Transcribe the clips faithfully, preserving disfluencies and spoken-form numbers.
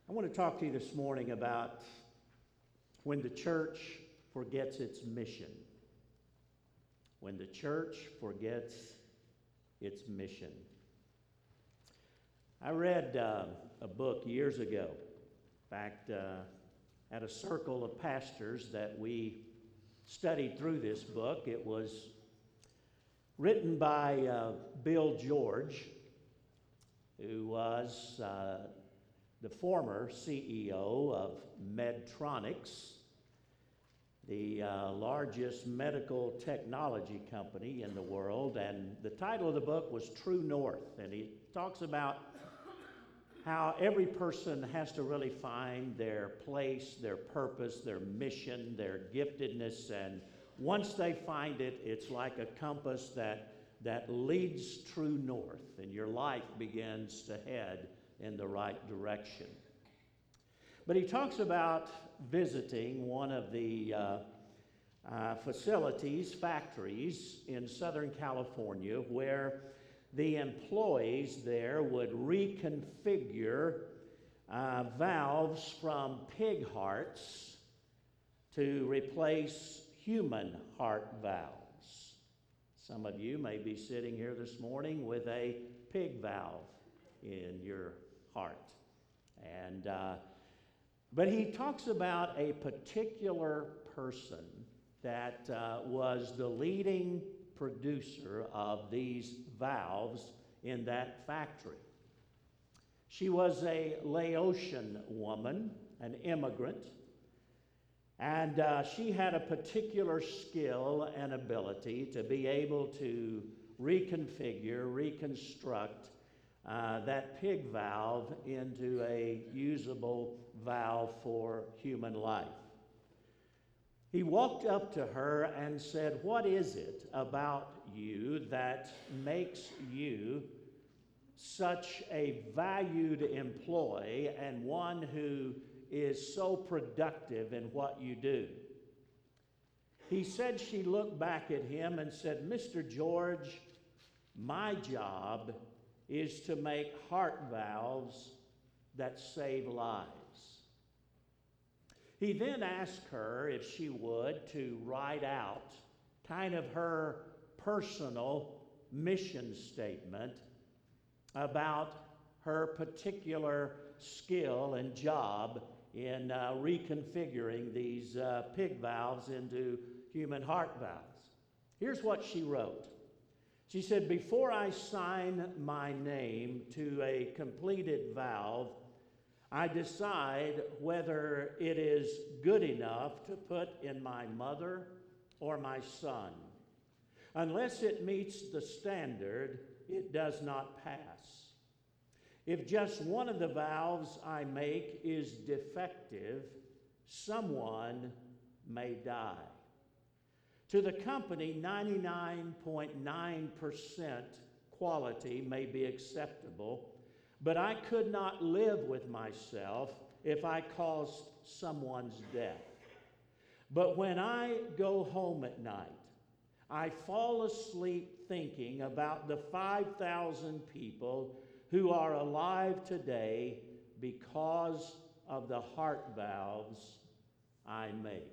I want to talk to you this morning about when the church forgets its mission. When the church forgets its mission. I read uh, a book years ago. In fact, uh, at a circle of pastors that we studied through this book. It was written by uh, Bill George, who was uh, the former C E O of Medtronics, the uh, largest medical technology company in the world. And the title of the book was True North. And he talks about how every person has to really find their place, their purpose, their mission, their giftedness. And once they find it, it's like a compass that, that leads true north, and your life begins to head in the right direction. But he talks about visiting one of the uh, uh, facilities, factories in Southern California, where the employees there would reconfigure uh, valves from pig hearts to replace human heart valves. Some of you may be sitting here this morning with a pig valve in your heart. And uh, but he talks about a particular person that uh, was the leading producer of these valves in that factory. She was a Laotian woman, an immigrant, and uh, she had a particular skill and ability to be able to reconfigure, reconstruct uh, that pig valve into a usable valve for human life. He walked up to her and said, "What is it about you that makes you such a valued employee and one who is so productive in what you do?" He said she looked back at him and said, "Mister George, my job is to make heart valves that save lives." He then asked her if she would to write out kind of her personal mission statement about her particular skill and job in uh, reconfiguring these uh, pig valves into human heart valves. Here's what she wrote. She said, "Before I sign my name to a completed valve, I decide whether it is good enough to put in my mother or my son. Unless it meets the standard, it does not pass. If just one of the valves I make is defective, someone may die. To the company, ninety-nine point nine percent quality may be acceptable, but I could not live with myself if I caused someone's death. But when I go home at night, I fall asleep thinking about the five thousand people who are alive today because of the heart valves I make."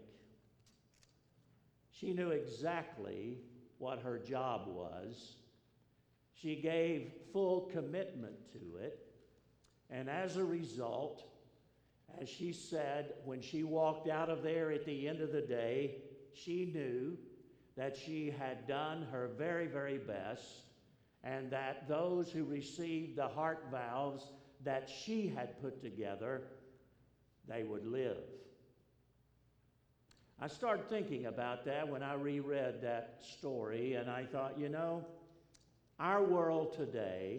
She knew exactly what her job was. She gave full commitment to it. And as a result, as she said, when she walked out of there at the end of the day, she knew that she had done her very, very best, and that those who received the heart valves that she had put together, they would live. I started thinking about that when I reread that story, and I thought, you know, our world today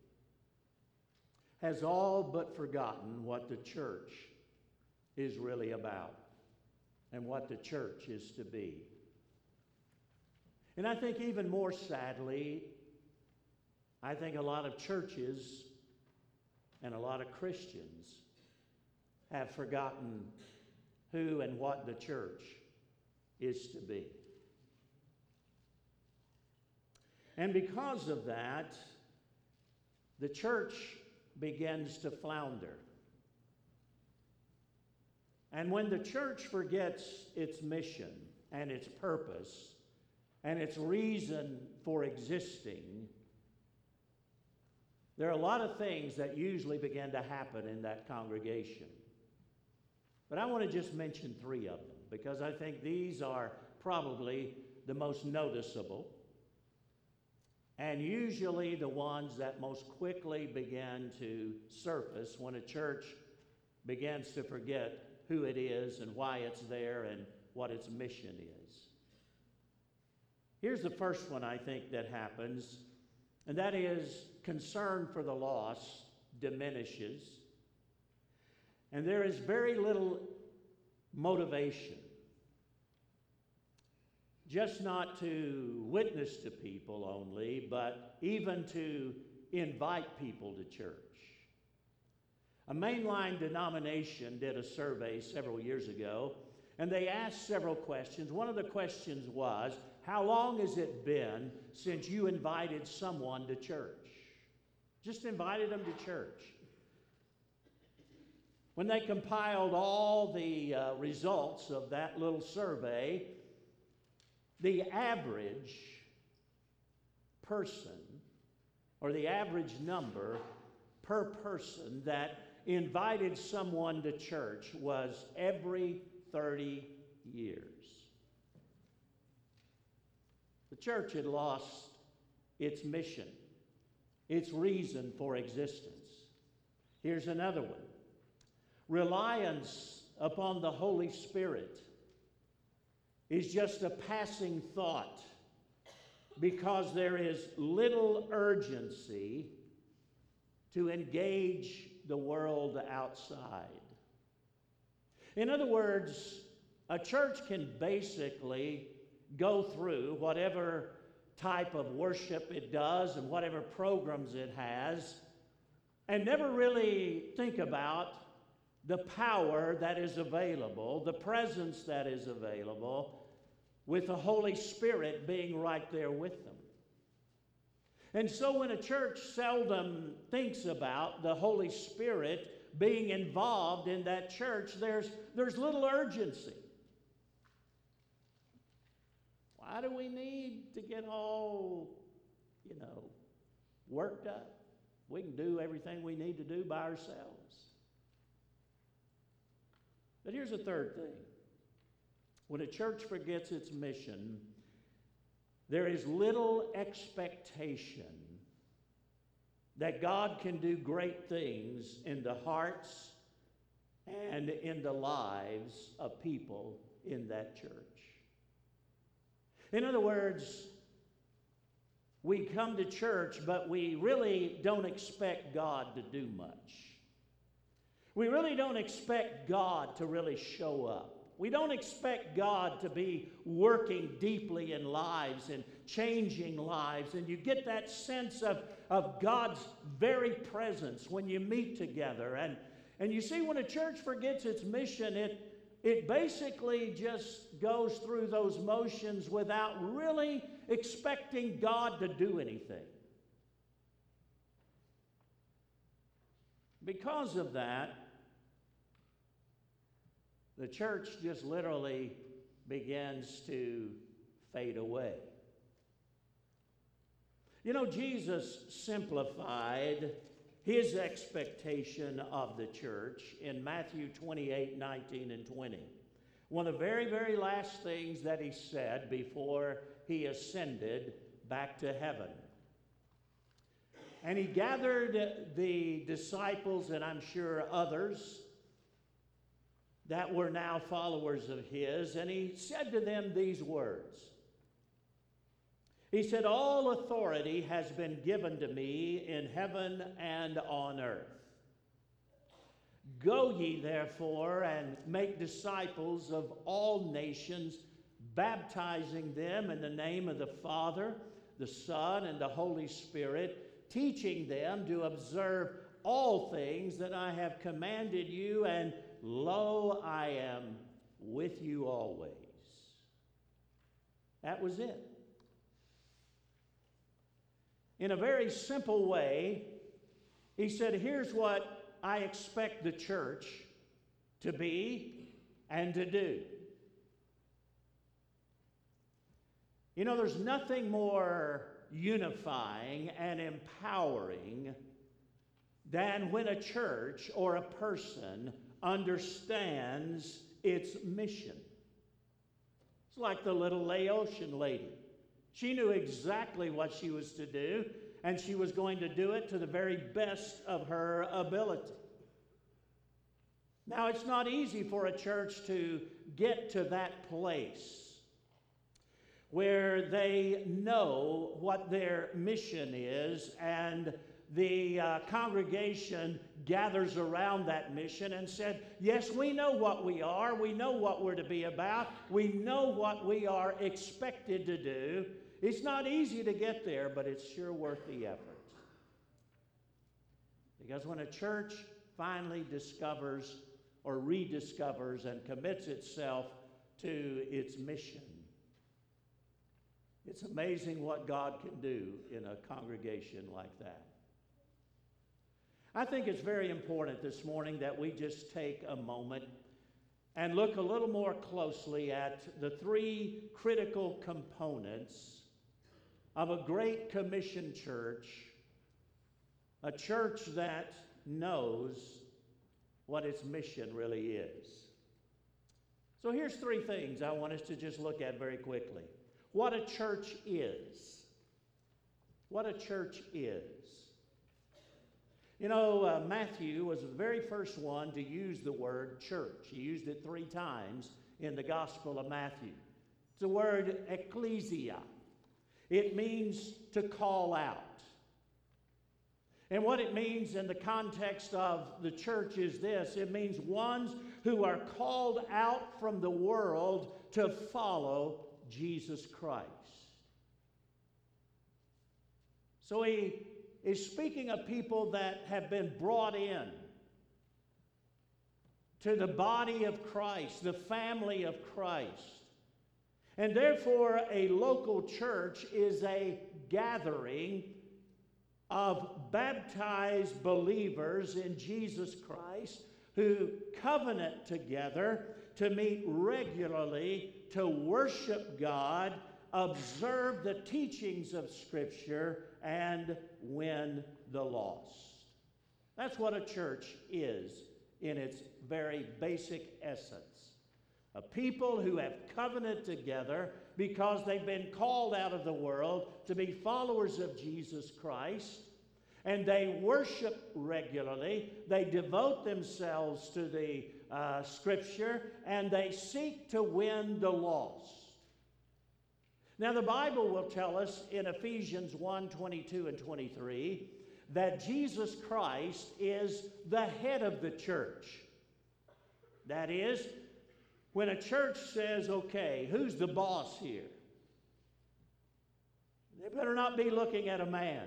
has all but forgotten what the church is really about and what the church is to be. And I think even more sadly, I think a lot of churches and a lot of Christians have forgotten who and what the church is to be. And because of that, the church begins to flounder. And when the church forgets its mission and its purpose and its reason for existing, there are a lot of things that usually begin to happen in that congregation. But I want to just mention three of them because I think these are probably the most noticeable and usually the ones that most quickly begin to surface when a church begins to forget who it is and why it's there and what its mission is. Here's the first one I think that happens, and that is concern for the lost diminishes, and there is very little motivation, just not to witness to people only, but even to invite people to church. A mainline denomination did a survey several years ago, and they asked several questions. One of the questions was, how long has it been since you invited someone to church? Just invited them to church. When they compiled all the uh, results of that little survey, the average person, or the average number per person that invited someone to church was every thirty years. The church had lost its mission, its reason for existence. Here's another one. Reliance upon the Holy Spirit is just a passing thought because there is little urgency to engage the world outside. In other words, a church can basically go through whatever type of worship it does and whatever programs it has and never really think about the power that is available, the presence that is available, with the Holy Spirit being right there with them. And so when a church seldom thinks about the Holy Spirit being involved in that church, there's, there's little urgency. Why do we need to get all, you know, worked up? We can do everything we need to do by ourselves. But here's a third thing. When a church forgets its mission, there is little expectation that God can do great things in the hearts and in the lives of people in that church. In other words, we come to church, but we really don't expect God to do much. We really don't expect God to really show up. We don't expect God to be working deeply in lives and changing lives. And you get that sense of, of God's very presence when you meet together. And, and you see, when a church forgets its mission, it, it basically just goes through those motions without really expecting God to do anything. Because of that, the church just literally begins to fade away. You know, Jesus simplified his expectation of the church in Matthew twenty-eight, nineteen, and twenty. One of the very, very last things that he said before he ascended back to heaven. And he gathered the disciples, and I'm sure others that were now followers of his, and he said to them these words. He said, "All authority has been given to me in heaven and on earth. Go ye therefore and make disciples of all nations, baptizing them in the name of the Father, the Son, and the Holy Spirit, teaching them to observe all things that I have commanded you, and lo, I am with you always." That was it. In a very simple way, he said, here's what I expect the church to be and to do. You know, there's nothing more unifying and empowering than when a church or a person understands its mission. It's like the little Laotian lady. She knew exactly what she was to do, and she was going to do it to the very best of her ability. Now, it's not easy for a church to get to that place where they know what their mission is, and the uh, congregation gathers around that mission and said, yes, we know what we are, we know what we're to be about, we know what we are expected to do. It's not easy to get there, but it's sure worth the effort. Because when a church finally discovers or rediscovers and commits itself to its mission, it's amazing what God can do in a congregation like that. I think it's very important this morning that we just take a moment and look a little more closely at the three critical components of a Great Commission church, a church that knows what its mission really is. So here's three things I want us to just look at very quickly. What a church is. What a church is. You know, uh, Matthew was the very first one to use the word church. He used it three times in the Gospel of Matthew. It's the word ecclesia. It means to call out. And what it means in the context of the church is this: it means ones who are called out from the world to follow Jesus Christ. So he is speaking of people that have been brought in to the body of Christ, the family of Christ. And therefore, a local church is a gathering of baptized believers in Jesus Christ who covenant together to meet regularly, to worship God, observe the teachings of Scripture, and win the lost. That's what a church is in its very basic essence. A people who have covenanted together because they've been called out of the world to be followers of Jesus Christ, and they worship regularly, they devote themselves to the uh, Scripture, and they seek to win the lost. Now, the Bible will tell us in Ephesians one, twenty-two and twenty-three that Jesus Christ is the head of the church. That is, when a church says, okay, who's the boss here? They better not be looking at a man.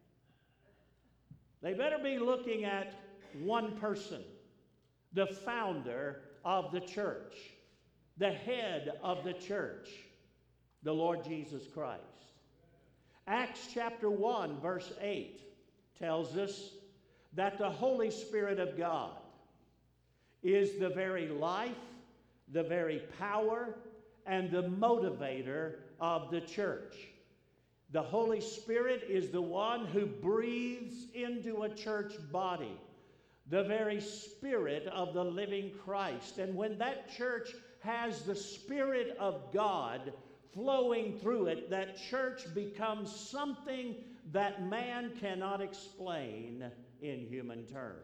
They better be looking at one person, the founder of the church, the head of the church, the Lord Jesus Christ. Acts chapter one, verse eight tells us that the Holy Spirit of God is the very life, the very power, and the motivator of the church. The Holy Spirit is the one who breathes into a church body the very Spirit of the living Christ. And when that church has the Spirit of God flowing through it, that church becomes something that man cannot explain in human terms.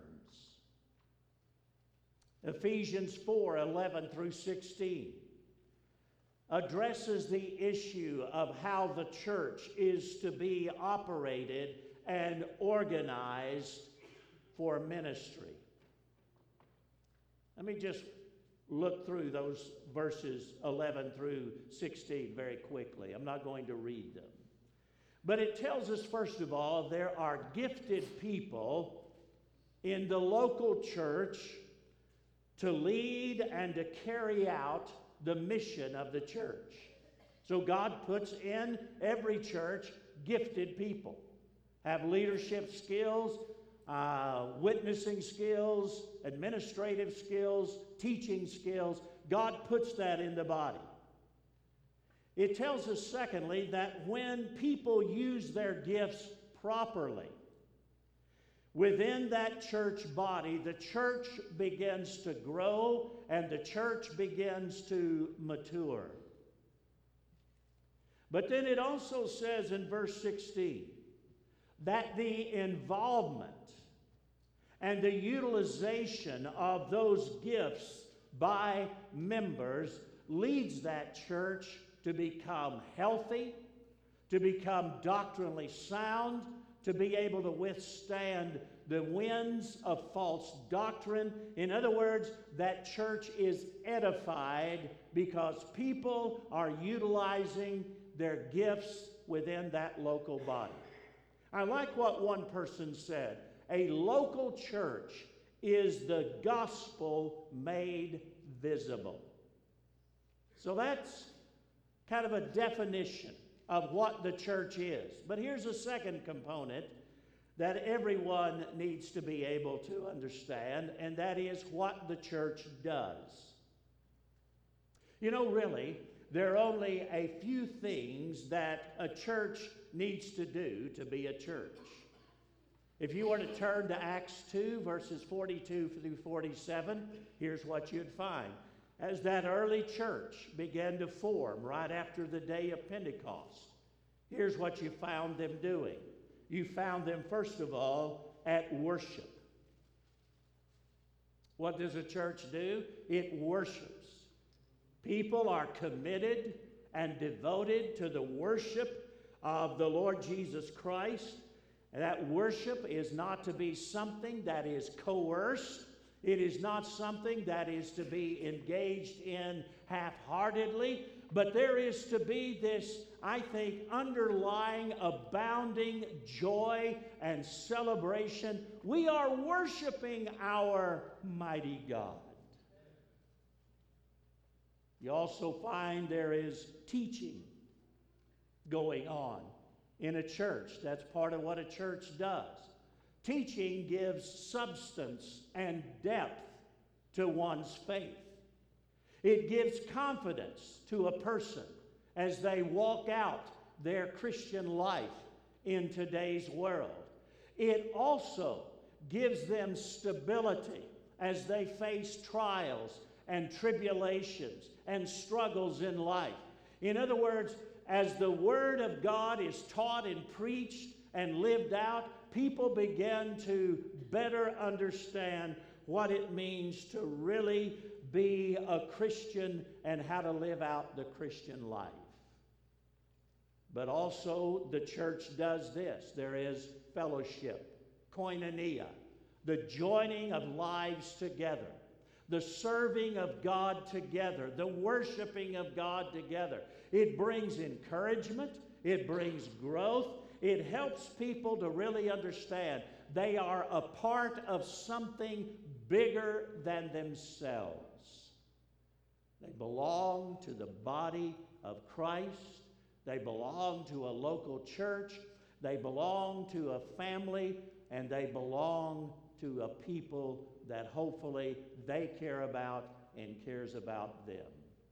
Ephesians four, eleven through sixteen addresses the issue of how the church is to be operated and organized for ministry. Let me just look through those verses eleven through sixteen very quickly. I'm not going to read them. But it tells us, first of all, there are gifted people in the local church to lead and to carry out the mission of the church. So God puts in every church gifted people, have leadership skills, uh, witnessing skills, administrative skills, teaching skills. God puts that in the body. It tells us, secondly, that when people use their gifts properly, within that church body, the church begins to grow and the church begins to mature. But then it also says in verse sixteen that the involvement and the utilization of those gifts by members leads that church to become healthy, to become doctrinally sound, to be able to withstand the winds of false doctrine. In other words, that church is edified because people are utilizing their gifts within that local body. I like what one person said. A local church is the gospel made visible. So that's kind of a definition of what the church is. But here's a second component that everyone needs to be able to understand, and that is what the church does. You know, really, there are only a few things that a church needs to do to be a church. If you were to turn to Acts two, verses forty-two through forty-seven, here's what you'd find. As that early church began to form right after the day of Pentecost, here's what you found them doing. You found them, first of all, at worship. What does a church do? It worships. People are committed and devoted to the worship of the Lord Jesus Christ. And that worship is not to be something that is coerced. It is not something that is to be engaged in half-heartedly, but there is to be this, I think, underlying, abounding joy and celebration. We are worshiping our mighty God. You also find there is teaching going on in a church. That's part of what a church does. Teaching gives substance and depth to one's faith. It gives confidence to a person as they walk out their Christian life in today's world. It also gives them stability as they face trials and tribulations and struggles in life. In other words, as the Word of God is taught and preached and lived out, people begin to better understand what it means to really be a Christian and how to live out the Christian life. But also the church does this. There is fellowship, koinonia, the joining of lives together, the serving of God together, the worshiping of God together. It brings encouragement. It brings growth. It helps people to really understand they are a part of something bigger than themselves. They belong to the body of Christ. They belong to a local church. They belong to a family, and they belong to a people that hopefully they care about and cares about them.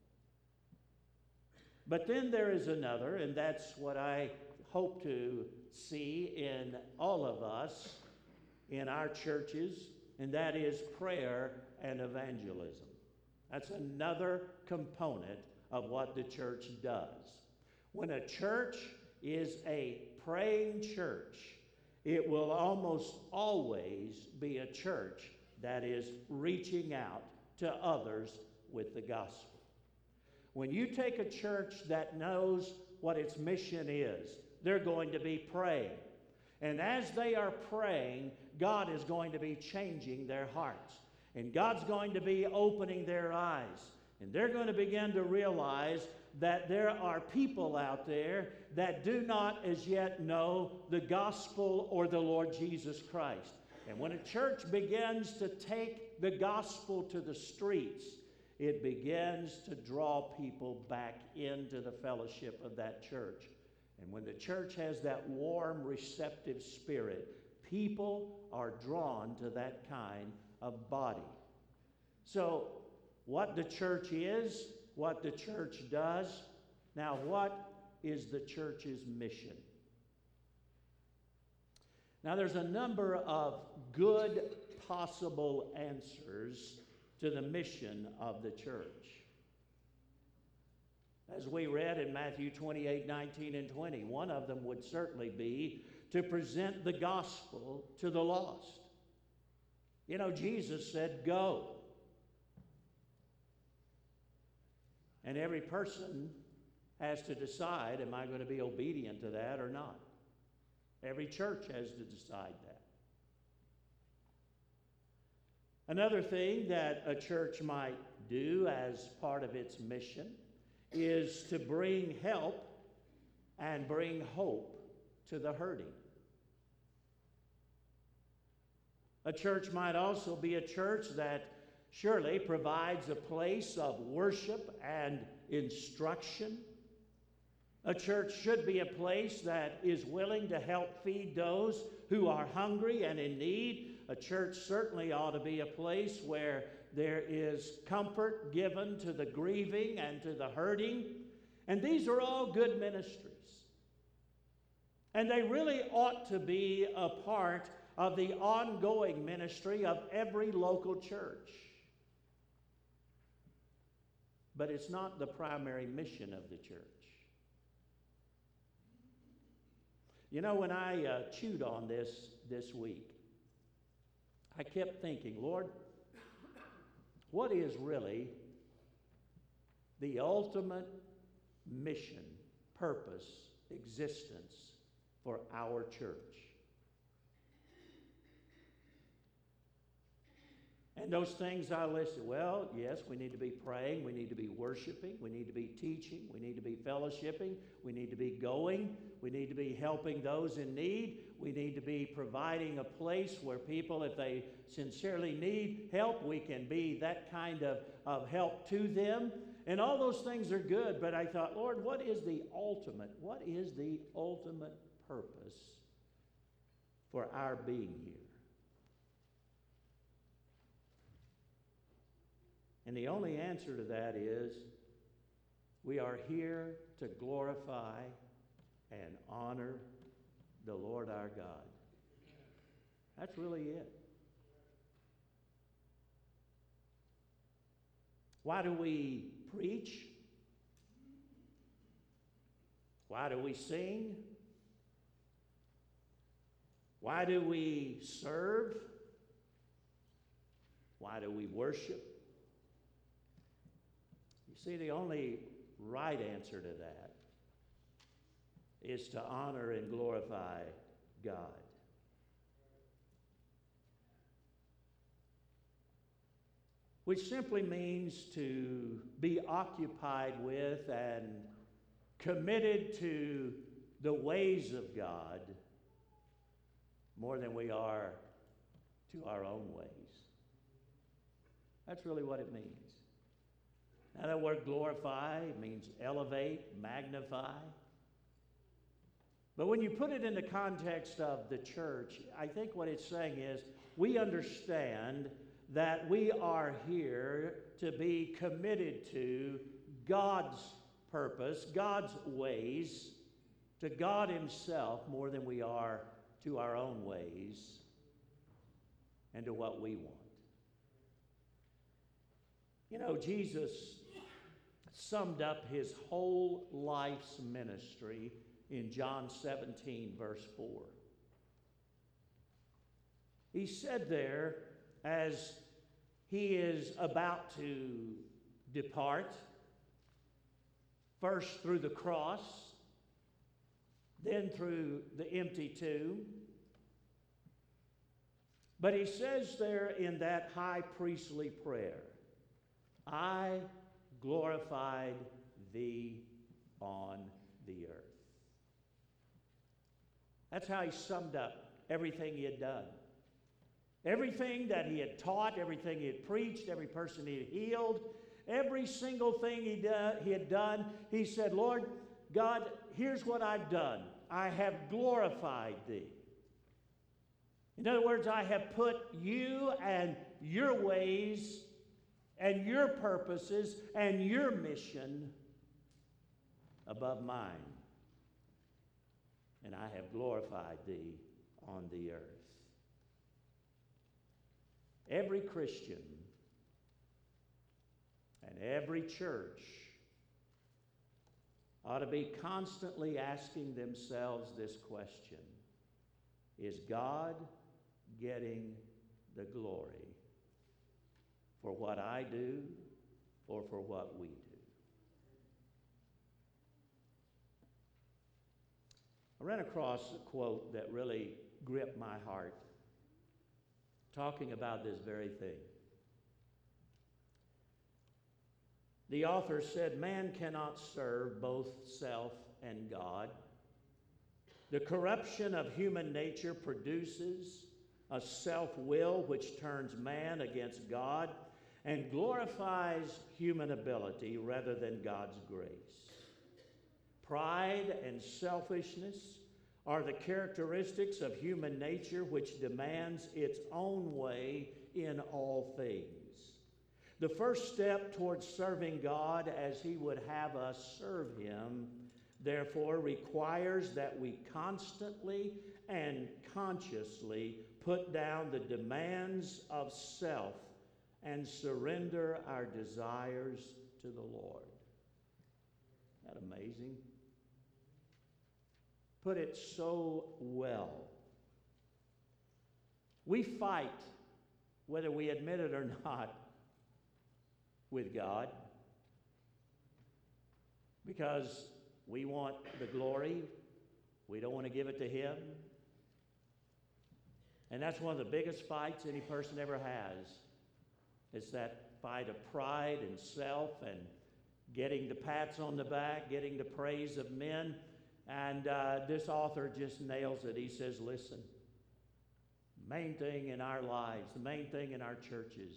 But then there is another, and that's what I hope to see in all of us, in our churches, and that is prayer and evangelism. That's another component of what the church does. When a church is a praying church, it will almost always be a church that is reaching out to others with the gospel. When you take a church that knows what its mission is, they're going to be praying. And as they are praying, God is going to be changing their hearts. And God's going to be opening their eyes. And they're going to begin to realize that there are people out there that do not as yet know the gospel or the Lord Jesus Christ. And when a church begins to take the gospel to the streets, it begins to draw people back into the fellowship of that church. And when the church has that warm, receptive spirit, people are drawn to that kind of body. So what the church is, what the church does. Now, what is the church's mission? Now, there's a number of good possible answers to the mission of the church. As we read in Matthew twenty-eight, nineteen, and twenty, one of them would certainly be to present the gospel to the lost. You know, Jesus said, "Go." And every person has to decide, am I going to be obedient to that or not? Every church has to decide that. Another thing that a church might do as part of its mission is to bring help and bring hope to the hurting. A church might also be a church that surely provides a place of worship and instruction. A church should be a place that is willing to help feed those who are hungry and in need. A church certainly ought to be a place where there is comfort given to the grieving and to the hurting. And these are all good ministries. And they really ought to be a part of the ongoing ministry of every local church. But it's not the primary mission of the church. You know, when I uh, chewed on this this week, I kept thinking, Lord, what is really the ultimate mission, purpose, existence for our church? And those things I listed, well, yes, we need to be praying, we need to be worshiping, we need to be teaching, we need to be fellowshipping, we need to be going, we need to be helping those in need, we need to be providing a place where people, if they sincerely need help, we can be that kind of, of help to them. And all those things are good, but I thought, Lord, what is the ultimate, what is the ultimate purpose for our being here? And the only answer to that is we are here to glorify and honor the Lord our God. That's really it. Why do we preach? Why do we sing? Why do we serve? Why do we worship? See, the only right answer to that is to honor and glorify God. Which simply means to be occupied with and committed to the ways of God more than we are to our own ways. That's really what it means. Now, that word glorify means elevate, magnify. But when you put it in the context of the church, I think what it's saying is we understand that we are here to be committed to God's purpose, God's ways, to God Himself more than we are to our own ways and to what we want. You know, Jesus summed up His whole life's ministry in John seventeen, verse four. He said there, as He is about to depart, first through the cross, then through the empty tomb. But He says there in that high priestly prayer, I glorified Thee on the earth. That's how He summed up everything He had done. Everything that He had taught, everything He had preached, every person He had healed, every single thing he, do, he had done, He said, Lord God, here's what I've done. I have glorified Thee. In other words, I have put You and Your ways and your purposes and your mission above mine. And I have glorified thee on the earth. Every Christian and every church ought to be constantly asking themselves this question: is God getting the glory for what I do or for what we do? I ran across a quote that really gripped my heart, talking about this very thing. The author said, "Man cannot serve both self and God. The corruption of human nature produces a self-will which turns man against God and glorifies human ability rather than God's grace. Pride and selfishness are the characteristics of human nature which demands its own way in all things. The first step towards serving God as He would have us serve Him, therefore, requires that we constantly and consciously put down the demands of self and surrender our desires to the Lord." Isn't that amazing? Put it so well. We fight, whether we admit it or not, with God because we want the glory. We don't want to give it to Him. And that's one of the biggest fights any person ever has. It's that fight of pride and self and getting the pats on the back, getting the praise of men. And uh, this author just nails it. He says, listen, the main thing in our lives, the main thing in our churches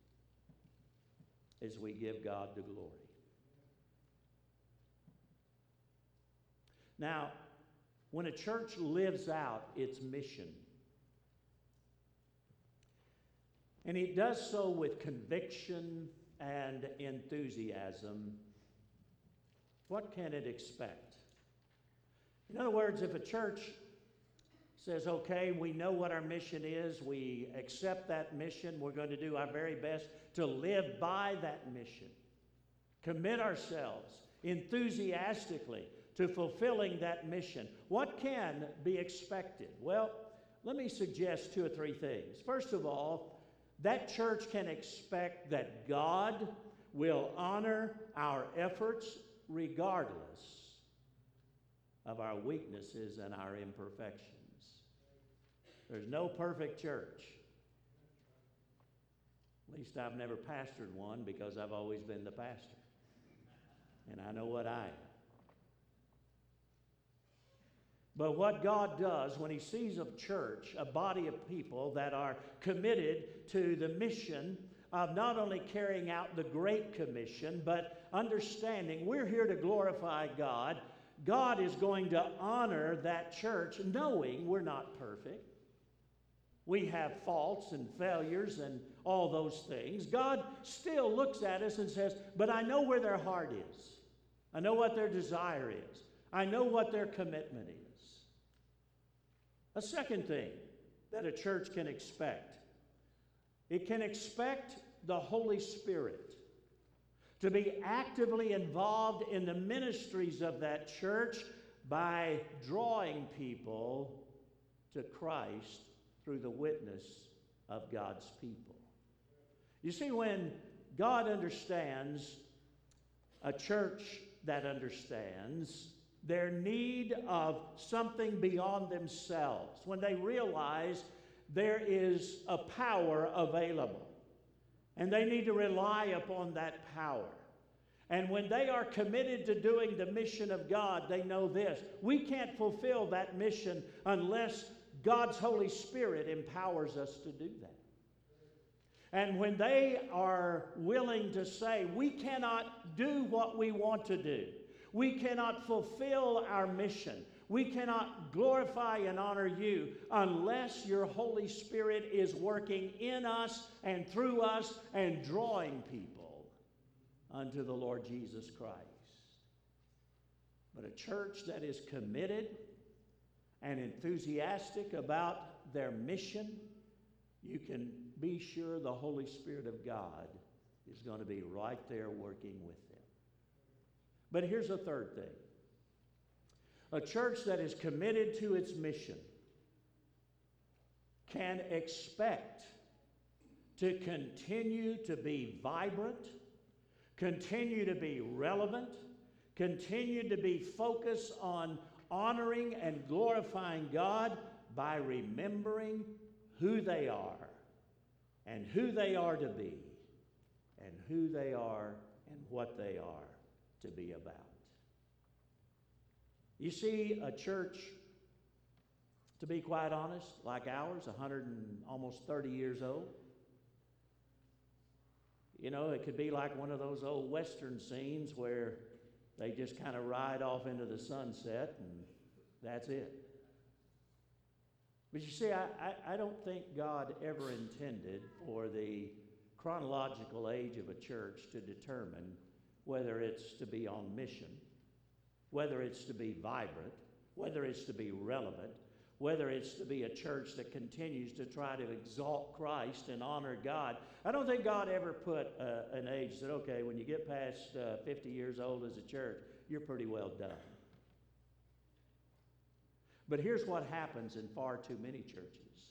is we give God the glory. Now, when a church lives out its mission, and it does so with conviction and enthusiasm, what can it expect? In other words, if a church says, okay, we know what our mission is, we accept that mission, we're going to do our very best to live by that mission, commit ourselves enthusiastically to fulfilling that mission, what can be expected? Well, let me suggest two or three things. First of all, that church can expect that God will honor our efforts regardless of our weaknesses and our imperfections. There's no perfect church. At least I've never pastored one because I've always been the pastor. And I know what I am. But what God does when He sees a church, a body of people that are committed to the mission of not only carrying out the Great Commission, but understanding we're here to glorify God, God is going to honor that church knowing we're not perfect. We have faults and failures and all those things. God still looks at us and says, but I know where their heart is. I know what their desire is. I know what their commitment is. A second thing that a church can expect, it can expect the Holy Spirit to be actively involved in the ministries of that church by drawing people to Christ through the witness of God's people. You see, when God understands a church that understands their need of something beyond themselves, when they realize there is a power available and they need to rely upon that power. And when they are committed to doing the mission of God, they know this: we can't fulfill that mission unless God's Holy Spirit empowers us to do that. And when they are willing to say, we cannot do what we want to do, we cannot fulfill our mission, We cannot glorify and honor you unless your Holy Spirit is working in us and through us and drawing people unto the Lord Jesus Christ. But a church that is committed and enthusiastic about their mission, you can be sure the Holy Spirit of God is going to be right there working with them. But here's a third thing. A church that is committed to its mission can expect to continue to be vibrant, continue to be relevant, continue to be focused on honoring and glorifying God by remembering who they are and who they are to be and who they are and what they are to be about. You see, a church, to be quite honest, like ours, one hundred and almost thirty years old, you know, it could be like one of those old Western scenes where they just kind of ride off into the sunset and that's it. But you see, I, I, I don't think God ever intended for the chronological age of a church to determine whether it's to be on mission, whether it's to be vibrant, whether it's to be relevant, whether it's to be a church that continues to try to exalt Christ and honor God. I don't think God ever put uh, an age that, okay, when you get past uh, fifty years old as a church, you're pretty well done. But here's what happens in far too many churches.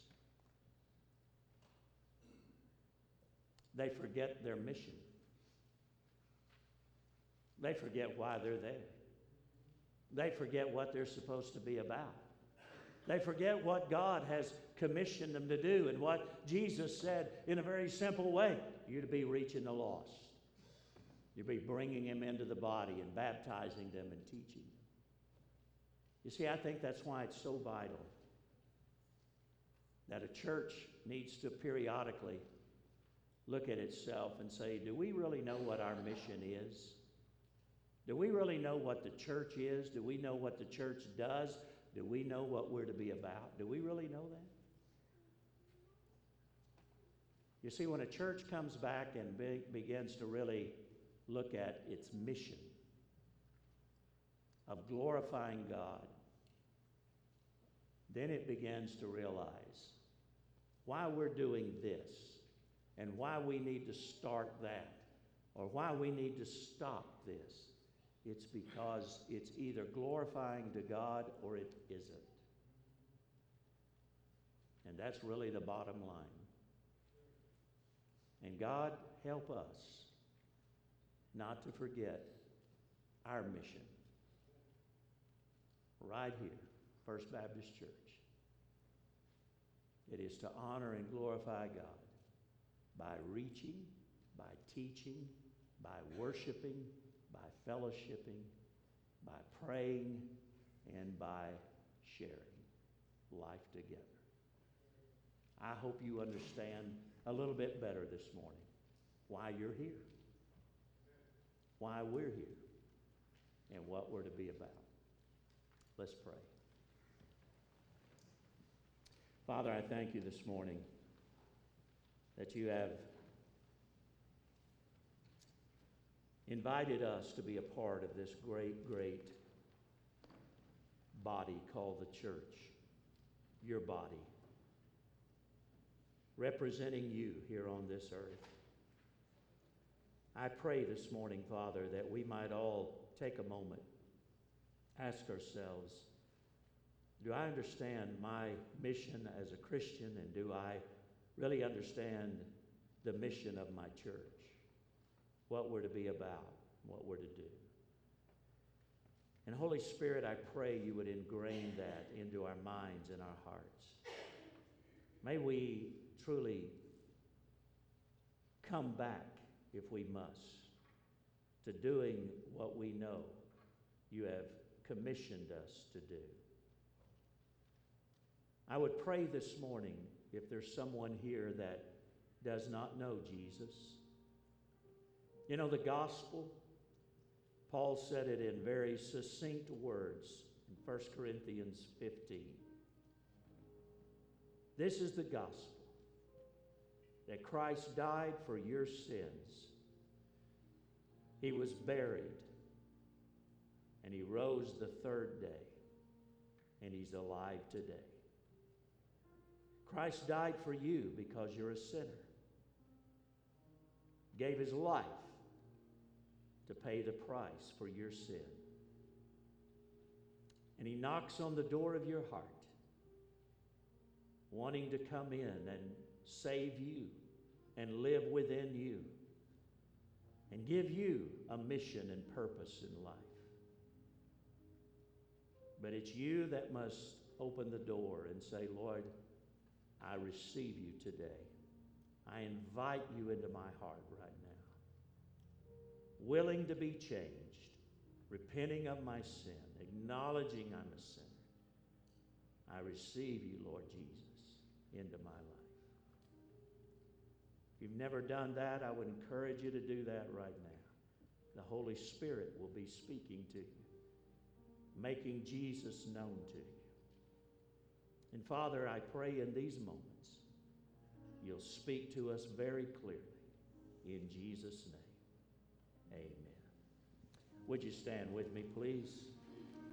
They forget their mission. They forget why they're there. They forget what they're supposed to be about. They forget what God has commissioned them to do and what Jesus said in a very simple way. You're to be reaching the lost. You'll be bringing them into the body and baptizing them and teaching them. You see, I think that's why it's so vital that a church needs to periodically look at itself and say, do we really know what our mission is? Do we really know what the church is? Do we know what the church does? Do we know what we're to be about? Do we really know that? You see, when a church comes back and be, begins to really look at its mission of glorifying God, then it begins to realize why we're doing this and why we need to start that or why we need to stop this. It's because it's either glorifying to God or it isn't. And that's really the bottom line. And God, help us not to forget our mission right here, First Baptist Church. It is to honor and glorify God by reaching, by teaching, by worshiping, by fellowshipping, by praying, and by sharing life together. I hope you understand a little bit better this morning why you're here, why we're here, and what we're to be about. Let's pray. Father, I thank you this morning that you have invited us to be a part of this great, great body called the church, your body, representing you here on this earth. I pray this morning, Father, that we might all take a moment, ask ourselves, do I understand my mission as a Christian, and do I really understand the mission of my church? What we're to be about, what we're to do. And Holy Spirit, I pray you would ingrain that into our minds and our hearts. May we truly come back, if we must, to doing what we know you have commissioned us to do. I would pray this morning, if there's someone here that does not know Jesus. You know, the gospel, Paul said it in very succinct words in First Corinthians fifteen. This is the gospel, that Christ died for your sins. He was buried, and he rose the third day, and he's alive today. Christ died for you because you're a sinner. Gave his life to pay the price for your sin. And he knocks on the door of your heart, wanting to come in and save you and live within you and give you a mission and purpose in life. But it's you that must open the door and say, Lord, I receive you today. I invite you into my heart right now. Willing to be changed, repenting of my sin, acknowledging I'm a sinner. I receive you, Lord Jesus, into my life. If you've never done that, I would encourage you to do that right now. The Holy Spirit will be speaking to you, making Jesus known to you. And Father, I pray in these moments, you'll speak to us very clearly. In Jesus' name, amen. Would you stand with me, please?